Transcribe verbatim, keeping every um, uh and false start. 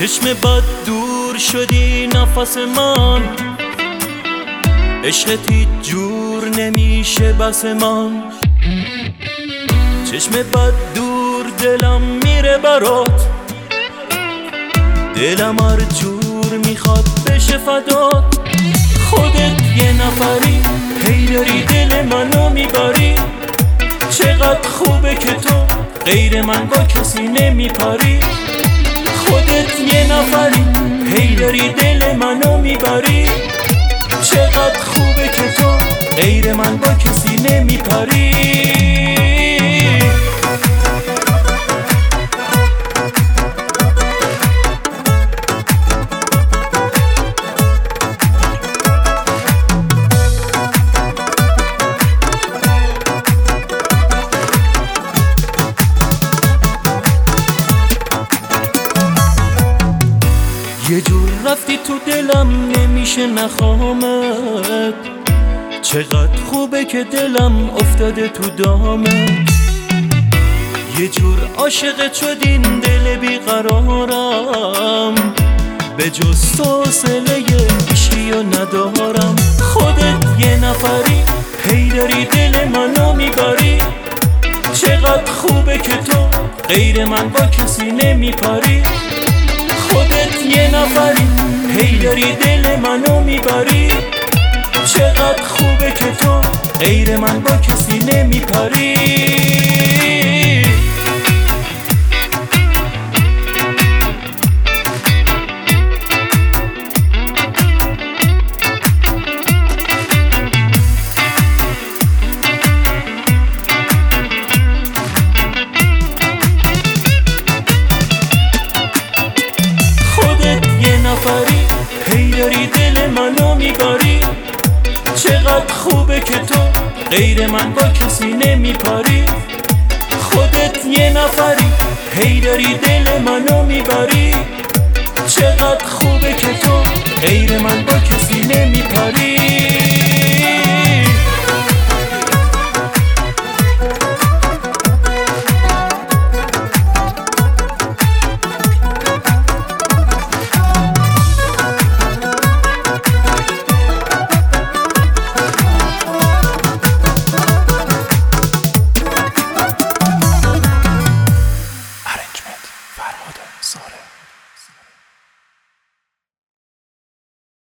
چشم بد دور شدی نفس من، عشقت هیچ جور نمیشه بس من. چشم بد دور دلم میره برات، دلم هر جور میخواد بشه فدات. خودت یه نفری هی داری دل منو میبری، چقدر خوبه که تو غیر من با کسی نمیپری. خودت یه نفری هی داری دل منو میبری، چقدر خوبه که تو غیر من با کسی نمیپری. یه جور رفتی تو دلم نمیشه نخوامت، چقدر خوبه که دلم افتاده تو دامت. یه جور عاشقت شدین دل بیقرارم، به جز تو حوصله عشقیو ندارم. خودت یه نفری هی داری دل منو میبری، چقدر خوبه که تو غیر من با کسی نمیپری. خودت یه نفری هی داری دل منو میبری، چقدر خوبه که تو غیر من با کسی نمیپری. هی داری دل منو میبری، چقدر خوبه که تو غیر من با کسی نمیپری. خودت یه نفری هی داری دل منو میبری، چقدر خوبه که تو غیر من با کسی نمیپری.